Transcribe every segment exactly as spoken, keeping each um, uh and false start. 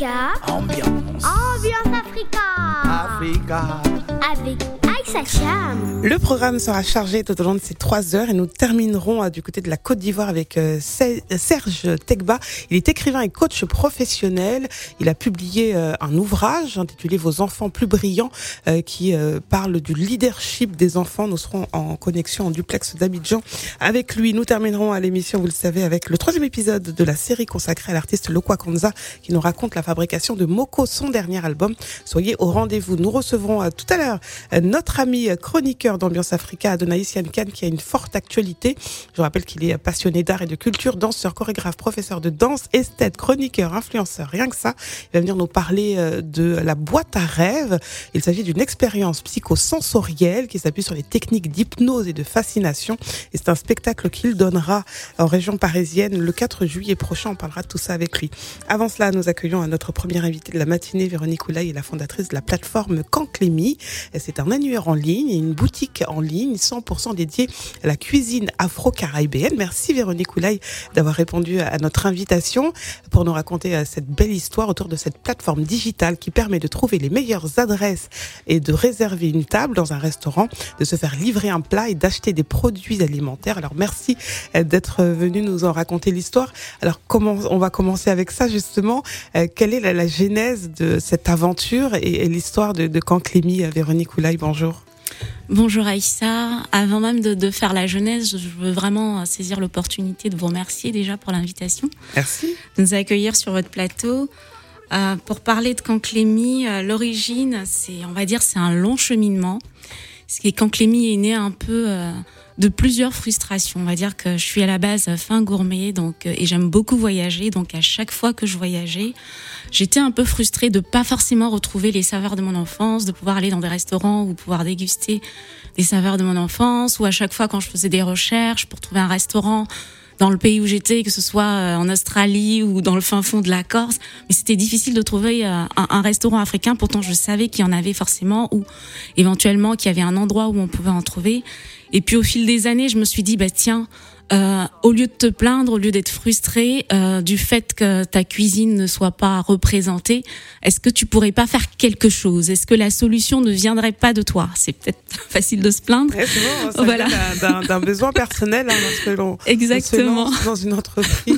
Africa. Ambiance. Ambiance Africa. Africa. Avec Aïssa Cham. Le programme sera chargé tout au long de ces trois heures et nous terminerons euh, du côté de la Côte d'Ivoire avec euh, Serge Tegba. Il est écrivain et coach professionnel. Il a publié euh, un ouvrage intitulé Vos enfants plus brillants euh, qui euh, parle du leadership des enfants. Nous serons en connexion en duplex d'Abidjan avec lui. Nous terminerons à l'émission, vous le savez, avec le troisième épisode de la série consacrée à l'artiste Lokwa Kanza qui nous raconte la fabrication de Moko, son dernier album. Soyez au rendez-vous. Nous recevrons euh, tout à l'heure euh, notre ami chroniqueur d'Ambiance Africa, Adonaïs Yankan, qui a une forte actualité. Je rappelle qu'il est passionné d'art et de culture, danseur, chorégraphe, professeur de danse, esthète, chroniqueur, influenceur, rien que ça. Il va venir nous parler de la boîte à rêves. Il s'agit d'une expérience psychosensorielle qui s'appuie sur les techniques d'hypnose et de fascination. Et c'est un spectacle qu'il donnera en région parisienne le quatre juillet prochain. On parlera de tout ça avec lui. Avant cela, nous accueillons notre première invitée de la matinée, Véronique Oulaye, est la fondatrice de la plateforme Kanklémi. C'est un annuaire en ligne et une boutique en ligne cent pour cent dédiée à la cuisine afro-caribéenne. Merci Véronique Oulaye d'avoir répondu à notre invitation pour nous raconter cette belle histoire autour de cette plateforme digitale qui permet de trouver les meilleures adresses et de réserver une table dans un restaurant, de se faire livrer un plat et d'acheter des produits alimentaires. Alors merci d'être venu nous en raconter l'histoire. Alors comment on va commencer avec ça justement? Quelle est la, la genèse de cette aventure et, et l'histoire de, de Kanklémi? Véronique Oulaye, bonjour. Bonjour Aïssa. Avant même de, de faire la genèse, je veux vraiment saisir l'opportunité de vous remercier déjà pour l'invitation. Merci. De nous accueillir sur votre plateau. Euh, pour parler de Kanklémi, euh, l'origine, c'est, on va dire, c'est un long cheminement. Ce qui est Kanklémi est né un peu euh, de plusieurs frustrations. On va dire que je suis à la base fin gourmet, donc euh, et j'aime beaucoup voyager. Donc à chaque fois que je voyageais, j'étais un peu frustrée de pas forcément retrouver les saveurs de mon enfance, de pouvoir aller dans des restaurants ou pouvoir déguster des saveurs de mon enfance, ou à chaque fois quand je faisais des recherches pour trouver un restaurant dans le pays où j'étais, que ce soit en Australie ou dans le fin fond de la Corse, mais c'était difficile de trouver un, un restaurant africain. Pourtant, je savais qu'il y en avait forcément, ou éventuellement qu'il y avait un endroit où on pouvait en trouver. Et puis au fil des années, je me suis dit, bah tiens, euh, au lieu de te plaindre, au lieu d'être frustrée euh, du fait que ta cuisine ne soit pas représentée, est-ce que tu pourrais pas faire quelque chose? Est-ce que la solution ne viendrait pas de toi? C'est peut-être facile de se plaindre. Ouais, c'est bon, ça voilà. vient d'un, d'un besoin personnel hein, lorsque l'on, Exactement. on se lance dans une entreprise.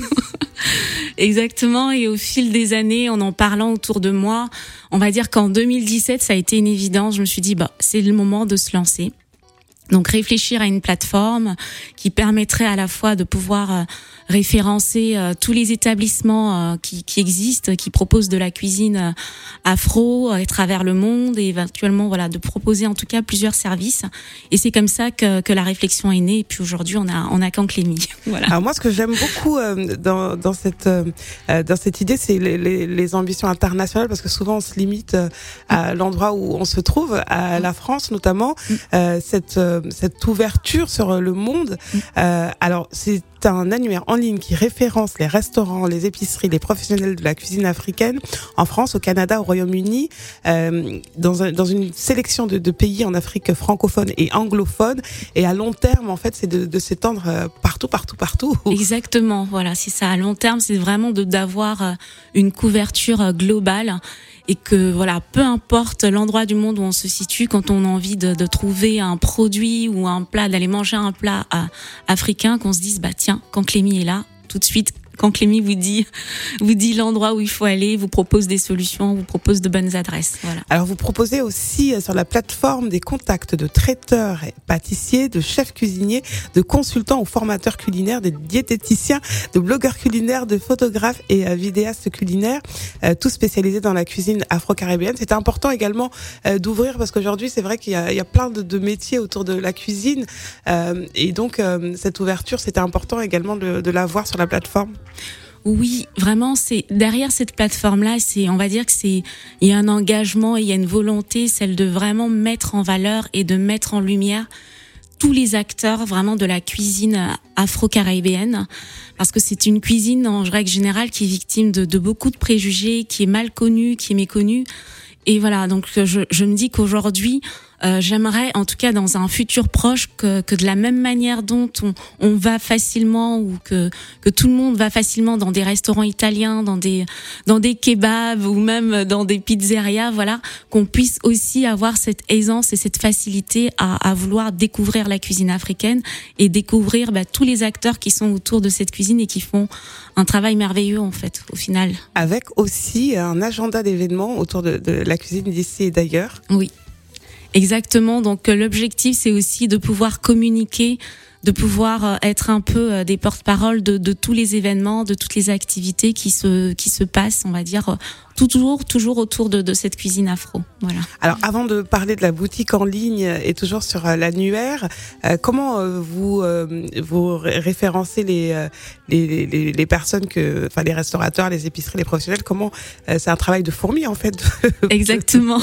Exactement. Et au fil des années, en en parlant autour de moi, on va dire qu'en deux mille dix-sept, ça a été une évidence. Je me suis dit, bah, c'est le moment de se lancer. Donc réfléchir à une plateforme qui permettrait à la fois de pouvoir euh, référencer euh, tous les établissements euh, qui, qui existent, qui proposent de la cuisine euh, afro à travers le monde et éventuellement voilà de proposer en tout cas plusieurs services. Et c'est comme ça que, que la réflexion est née. Et puis aujourd'hui on a on a Kanklémi. Voilà. Alors moi ce que j'aime beaucoup euh, dans dans cette euh, dans cette idée c'est les, les, les ambitions internationales parce que souvent on se limite euh, à l'endroit où on se trouve, à la France notamment. Euh, cette cette ouverture sur le monde. Euh, alors, c'est un annuaire en ligne qui référence les restaurants, les épiceries, les professionnels de la cuisine africaine en France, au Canada, au Royaume-Uni, euh, dans, un, dans une sélection de, de pays en Afrique francophone et anglophone. Et à long terme, en fait, c'est de, de s'étendre partout, partout, partout. Exactement. Voilà, c'est ça. À long terme, c'est vraiment de d'avoir une couverture globale. Et que voilà, peu importe l'endroit du monde où on se situe, quand on a envie de, de trouver un produit ou un plat, d'aller manger un plat euh, africain, qu'on se dise bah tiens, Kanklémi est là, tout de suite. Kanklémi vous dit, vous dit l'endroit où il faut aller, vous propose des solutions, vous propose de bonnes adresses. Voilà. Alors vous proposez aussi sur la plateforme des contacts de traiteurs et pâtissiers, de chefs cuisiniers, de consultants ou formateurs culinaires, de diététiciens, de blogueurs culinaires, de photographes et euh, vidéastes culinaires, euh, tous spécialisés dans la cuisine afro-caribéenne. C'est important également euh, d'ouvrir parce qu'aujourd'hui c'est vrai qu'il y a, il y a plein de, de métiers autour de la cuisine euh, et donc euh, cette ouverture c'était important également de, de l'avoir sur la plateforme. Oui, vraiment, c'est derrière cette plateforme-là, c'est, on va dire que c'est, il y a un engagement, il y a une volonté, celle de vraiment mettre en valeur et de mettre en lumière tous les acteurs vraiment de la cuisine afro-caribéenne, parce que c'est une cuisine en règle générale qui est victime de, de beaucoup de préjugés, qui est mal connue, qui est méconnue. Et voilà, donc je, je me dis qu'aujourd'hui, Euh, j'aimerais, en tout cas dans un futur proche, que, que de la même manière dont on, on va facilement ou que, que tout le monde va facilement dans des restaurants italiens, dans des, dans des kebabs ou même dans des pizzerias, voilà, qu'on puisse aussi avoir cette aisance et cette facilité à, à vouloir découvrir la cuisine africaine et découvrir bah, tous les acteurs qui sont autour de cette cuisine et qui font un travail merveilleux en fait, au final. Avec aussi un agenda d'événements autour de, de la cuisine d'ici et d'ailleurs. Oui. Exactement. Donc euh, l'objectif, c'est aussi de pouvoir communiquer, de pouvoir euh, être un peu euh, des porte-parole de, de tous les événements, de toutes les activités qui se qui se passent, on va dire, euh, toujours toujours autour de, de cette cuisine afro. Voilà. Alors, avant de parler de la boutique en ligne et toujours sur euh, l'annuaire, euh, comment euh, vous euh, vous référencez les, euh, les les les personnes que, enfin les restaurateurs, les épiceries, les professionnels? Comment euh, c'est un travail de fourmi en fait. Exactement.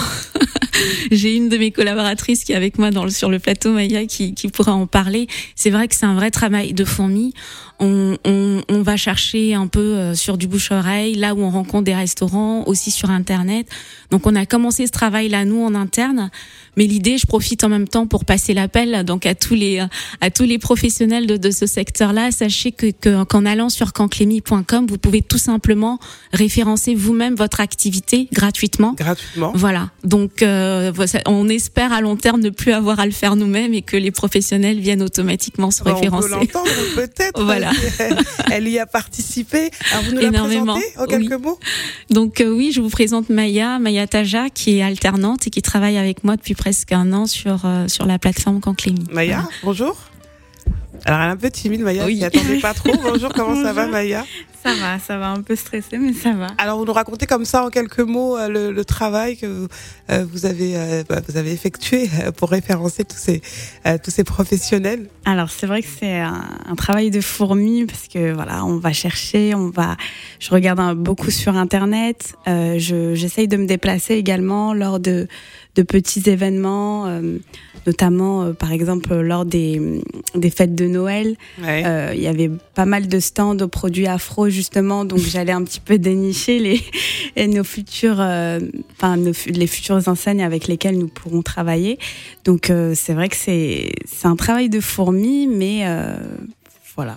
J'ai une de mes collaboratrices qui est avec moi dans le, sur le plateau, Maya, qui, qui pourra en parler. C'est vrai que c'est un vrai travail de fourmi. On, on, on va chercher un peu euh, sur du bouche-oreille, là où on rencontre des restaurants, aussi sur Internet. Donc on a commencé ce travail-là, nous, en interne. Mais l'idée, je profite en même temps pour passer l'appel donc à tous les à tous les professionnels de, de ce secteur-là. Sachez que, que qu'en allant sur canclemi point com, vous pouvez tout simplement référencer vous-même votre activité gratuitement. Gratuitement. Voilà. Donc euh, on espère à long terme ne plus avoir à le faire nous-mêmes et que les professionnels viennent automatiquement se référencer. On peut l'entendre peut-être. Voilà. Elle, elle y a participé. Alors vous nous Énormément. la présentez en quelques oui. mots. Donc euh, oui, je vous présente Maya, Maya Taja, qui est alternante et qui travaille avec moi depuis presque un an sur euh, sur la plateforme Canclemi. Maya, voilà. Bonjour. Alors elle est un peu timide, Maya, oui. qui attendait pas trop. Bonjour, comment Bonjour. ça va, Maya? Ça va, ça va, un peu stressé, mais ça va. Alors vous nous racontez comme ça en quelques mots euh, le, le travail que vous, euh, vous avez euh, bah, vous avez effectué euh, pour référencer tous ces euh, tous ces professionnels. Alors c'est vrai que c'est un, un travail de fourmi parce que voilà, on va chercher, on va. Je regarde un, beaucoup sur Internet. Euh, je, j'essaye de me déplacer également lors de de petits événements, euh, notamment euh, par exemple lors des des fêtes de Noël. Ouais. Euh, il y avait pas mal de stands aux produits afro justement, donc j'allais un petit peu dénicher les et nos futurs, euh, enfin nos, les futures enseignes avec lesquelles nous pourrons travailler. Donc euh, c'est vrai que c'est c'est un travail de fourmi, mais euh, voilà.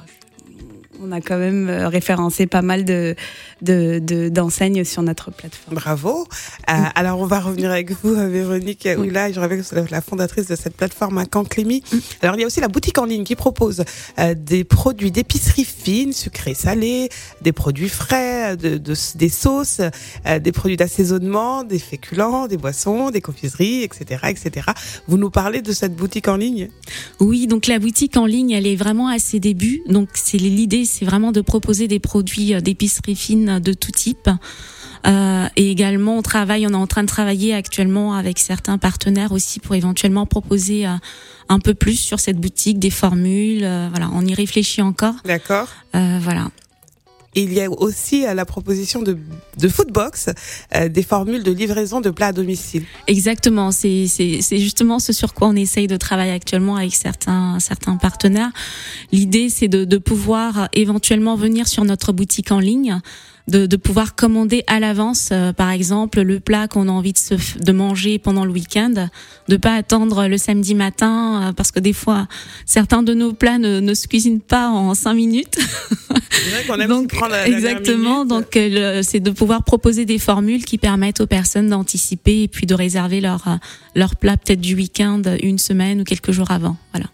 On a quand même référencé pas mal de, de, de, d'enseignes sur notre plateforme. Bravo. Euh, alors, on va revenir avec vous, Véronique Oui. Oula. Je rappelle que c'est la fondatrice de cette plateforme à Canclemi. Alors, il y a aussi la boutique en ligne qui propose euh, des produits d'épicerie fine, sucrés, salés, des produits frais, de, de, des sauces, euh, des produits d'assaisonnement, des féculents, des boissons, des confiseries, et cetera, et cetera. Vous nous parlez de cette boutique en ligne? Oui, donc la boutique en ligne, elle est vraiment à ses débuts. Donc c'est l'idée, c'est vraiment de proposer des produits d'épicerie fine de tout type. Euh, et également, on travaille, on est en train de travailler actuellement avec certains partenaires aussi pour éventuellement proposer euh, un peu plus sur cette boutique, des formules. Euh, voilà, on y réfléchit encore. D'accord. Euh, voilà. Et il y a aussi euh, la proposition de, de Foodbox, euh, des formules de livraison de plats à domicile. Exactement, c'est c'est c'est justement ce sur quoi on essaye de travailler actuellement avec certains certains partenaires. L'idée, c'est de de pouvoir éventuellement venir sur notre boutique en ligne, de de pouvoir commander à l'avance, euh, par exemple, le plat qu'on a envie de se de manger pendant le week-end, de pas attendre le samedi matin, euh, parce que des fois certains de nos plats ne ne se cuisinent pas en cinq minutes. C'est vrai qu'on aime Donc, prendre la exactement. Donc, euh, le, c'est de pouvoir proposer des formules qui permettent aux personnes d'anticiper et puis de réserver leur euh, leur plat peut-être du week-end une semaine ou quelques jours avant. Voilà.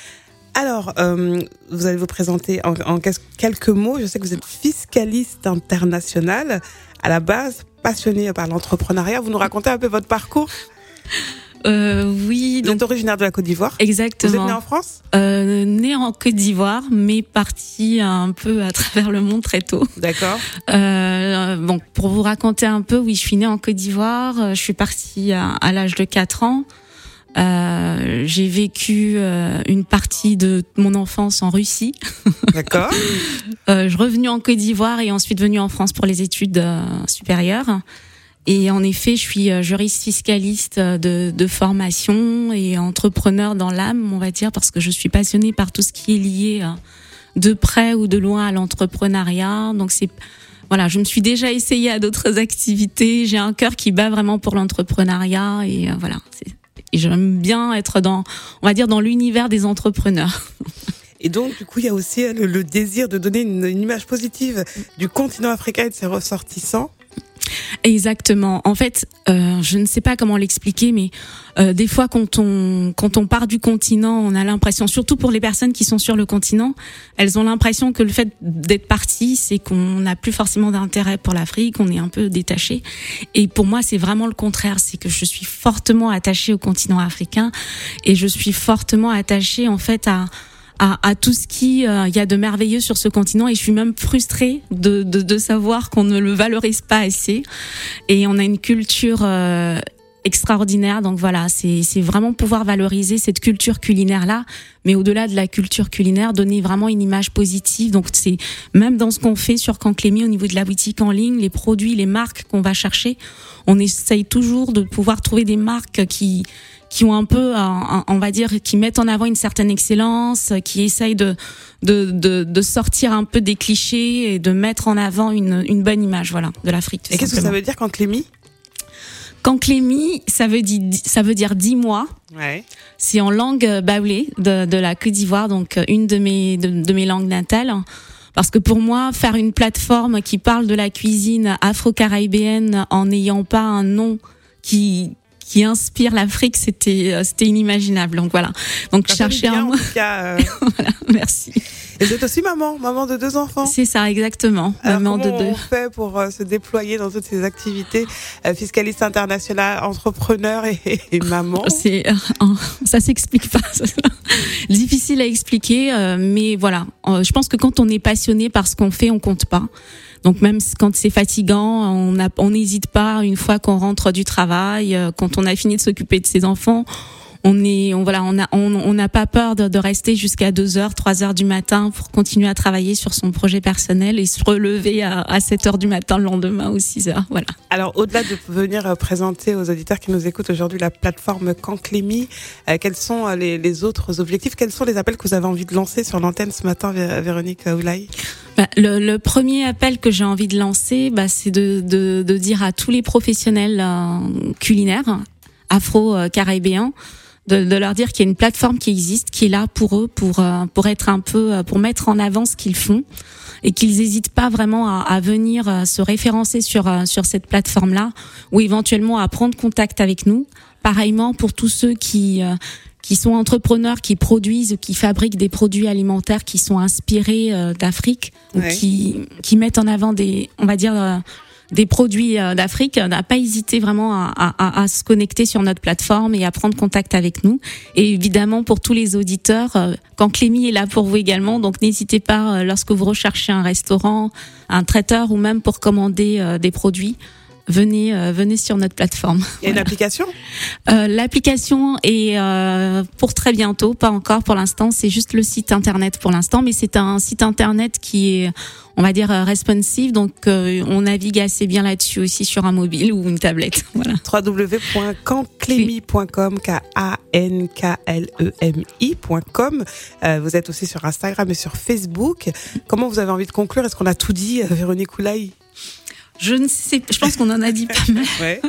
Alors, euh, vous allez vous présenter en, en quelques mots. Je sais que vous êtes fiscaliste international, à la base passionné par l'entrepreneuriat. Vous nous racontez un peu votre parcours? Euh, oui. Vous Donc, êtes originaire de la Côte d'Ivoire? exactement. Vous êtes né en France? Euh, né en Côte d'Ivoire, mais parti un peu à travers le monde très tôt. D'accord. Euh, bon, pour vous raconter un peu, oui, je suis née en Côte d'Ivoire. Je suis partie à, à l'âge de quatre ans. Euh, j'ai vécu euh, une partie de mon enfance en Russie. D'accord. euh, je suis revenue en Côte d'Ivoire et ensuite venue en France pour les études euh, supérieures. Et en effet, je suis juriste fiscaliste de, de formation et entrepreneur dans l'âme, on va dire, parce que je suis passionnée par tout ce qui est lié de près ou de loin à l'entrepreneuriat. Donc c'est voilà, je me suis déjà essayée à d'autres activités. J'ai un cœur qui bat vraiment pour l'entrepreneuriat et euh, voilà. C'est et j'aime bien être dans, on va dire, dans l'univers des entrepreneurs. Et donc, du coup, il y a aussi le, le désir de donner une, une image positive du continent africain et de ses ressortissants. Exactement. En fait, euh, je ne sais pas comment l'expliquer, mais euh, des fois, quand on quand on part du continent, on a l'impression, surtout pour les personnes qui sont sur le continent, elles ont l'impression que le fait d'être parti, c'est qu'on n'a plus forcément d'intérêt pour l'Afrique, on est un peu détaché. Et pour moi, c'est vraiment le contraire, c'est que je suis fortement attachée au continent africain et je suis fortement attachée en fait à À, à tout ce qui euh, y a de merveilleux sur ce continent, et je suis même frustrée de, de, de savoir qu'on ne le valorise pas assez. Et on a une culture euh, extraordinaire, donc voilà, c'est, c'est vraiment pouvoir valoriser cette culture culinaire-là, mais au-delà de la culture culinaire, donner vraiment une image positive. Donc c'est même dans ce qu'on fait sur Canclémy au niveau de la boutique en ligne, les produits, les marques qu'on va chercher, on essaye toujours de pouvoir trouver des marques qui qui ont un peu, on va dire, qui mettent en avant une certaine excellence, qui essayent de, de, de, de sortir un peu des clichés et de mettre en avant une, une bonne image, voilà, de l'Afrique. Et qu'est-ce que ça veut dire, Canclémy? Canclémy, ça veut dire, ça veut dire dix mois. Ouais. C'est en langue baoulé de, de la Côte d'Ivoire, donc une de mes, de, de mes langues natales. Parce que pour moi, faire une plateforme qui parle de la cuisine afro-caribéenne en n'ayant pas un nom qui qui inspire l'Afrique, c'était c'était inimaginable. Donc voilà. Donc ça chercher un mot. Euh... voilà, merci. Et vous êtes aussi maman, maman de deux enfants. C'est ça, exactement. Alors, maman comment de deux. on fait pour euh, se déployer dans toutes ces activités, euh, fiscaliste internationale, entrepreneur et, et maman? C'est euh, ça s'explique pas. Difficile à expliquer, euh, mais voilà. Euh, je pense que quand on est passionné par ce qu'on fait, on compte pas. Donc même quand c'est fatigant, on a, on n'hésite pas une fois qu'on rentre du travail, quand on a fini de s'occuper de ses enfants, on est, on voilà, on a, on, on n'a pas peur de, de rester jusqu'à deux heures, trois heures du matin pour continuer à travailler sur son projet personnel et se relever à, à sept heures du matin le lendemain ou six heures, voilà. Alors au-delà de venir présenter aux auditeurs qui nous écoutent aujourd'hui la plateforme Canclémy, euh, quels sont les, les autres objectifs, quels sont les appels que vous avez envie de lancer sur l'antenne ce matin, Véronique Oulaye? Bah, le, le premier appel que j'ai envie de lancer, bah, c'est de, de, de dire à tous les professionnels euh, culinaires afro-caribéens de, de leur dire qu'il y a une plateforme qui existe, qui est là pour eux, pour euh, pour être un peu, pour mettre en avant ce qu'ils font, et qu'ils n'hésitent pas vraiment à, à venir euh, se référencer sur euh, sur cette plateforme-là, ou éventuellement à prendre contact avec nous. Pareillement pour tous ceux qui euh, qui sont entrepreneurs, qui produisent, qui fabriquent des produits alimentaires qui sont inspirés euh, d'Afrique, ouais. ou qui qui mettent en avant des, on va dire, euh, des produits euh, d'Afrique, n'a pas hésité vraiment à, à, à se connecter sur notre plateforme et à prendre contact avec nous. Et évidemment, pour tous les auditeurs, euh, Canclémy est là pour vous également, donc n'hésitez pas, euh, lorsque vous recherchez un restaurant, un traiteur ou même pour commander euh, des produits, venez euh, venez sur notre plateforme. Il y a voilà. Une application euh, L'application est euh, pour très bientôt, pas encore pour l'instant, c'est juste le site internet pour l'instant, mais c'est un site internet qui est, on va dire, responsive, donc euh, on navigue assez bien là-dessus aussi sur un mobile ou une tablette. Voilà. w w w point canclémy point com, K A N K L E M I point com. Euh, vous êtes aussi sur Instagram et sur Facebook. Comment vous avez envie de conclure? Est-ce qu'on a tout dit, Véronique Oulaye? Je ne sais, je pense qu'on en a dit pas mal. Ouais.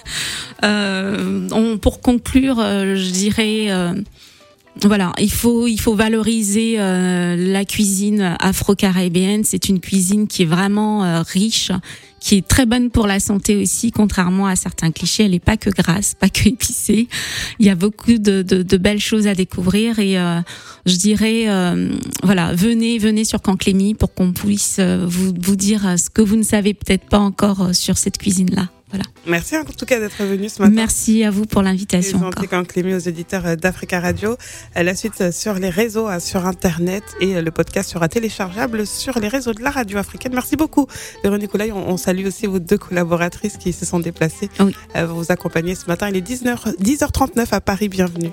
euh, on, pour conclure, euh, je dirais, euh, voilà, il faut, il faut valoriser euh, la cuisine afro-caribéenne. C'est une cuisine qui est vraiment euh, riche, qui est très bonne pour la santé aussi, contrairement à certains clichés. Elle n'est pas que grasse, pas que épicée. Il y a beaucoup de, de, de belles choses à découvrir et euh, je dirais, euh, voilà, venez, venez sur Canclémy pour qu'on puisse euh, vous, vous dire ce que vous ne savez peut-être pas encore sur cette cuisine-là. Voilà. Merci en tout cas d'être venu ce matin. Merci à vous pour l'invitation. Présenté Canclémy aux éditeurs d'Africa Radio. La suite sur les réseaux, sur Internet, et le podcast sera téléchargeable sur les réseaux de la radio africaine. Merci beaucoup, Véronique Oulaye. On, on salue aussi vos deux collaboratrices qui se sont déplacées oui. euh, vous accompagner ce matin. Il est dix heures trente-neuf à Paris. Bienvenue.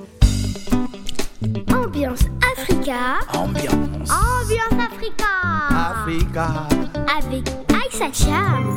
Ambiance Africa. Ambiance. Ambiance Africa. Africa. Avec Aïssa Cham.